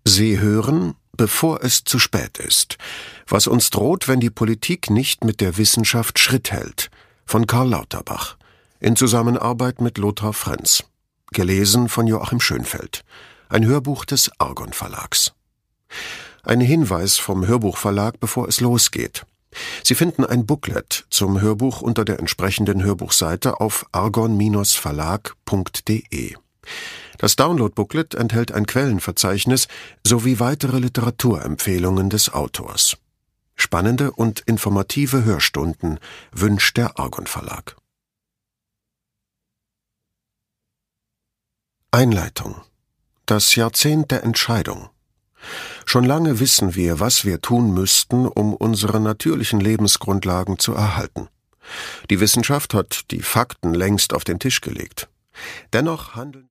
Sie hören, bevor es zu spät ist, was uns droht, wenn die Politik nicht mit der Wissenschaft Schritt hält, von Karl Lauterbach, in Zusammenarbeit mit Lothar Frenz. Gelesen von Joachim Schönfeld. Ein Hörbuch des Argon Verlags. Ein Hinweis vom Hörbuchverlag, bevor es losgeht. Sie finden ein Booklet zum Hörbuch unter der entsprechenden Hörbuchseite auf argon-verlag.de. Das Download-Booklet enthält ein Quellenverzeichnis sowie weitere Literaturempfehlungen des Autors. Spannende und informative Hörstunden wünscht der Argon Verlag. Einleitung. Das Jahrzehnt der Entscheidung. Schon lange wissen wir, was wir tun müssten, um unsere natürlichen Lebensgrundlagen zu erhalten. Die Wissenschaft hat die Fakten längst auf den Tisch gelegt. Dennoch handeln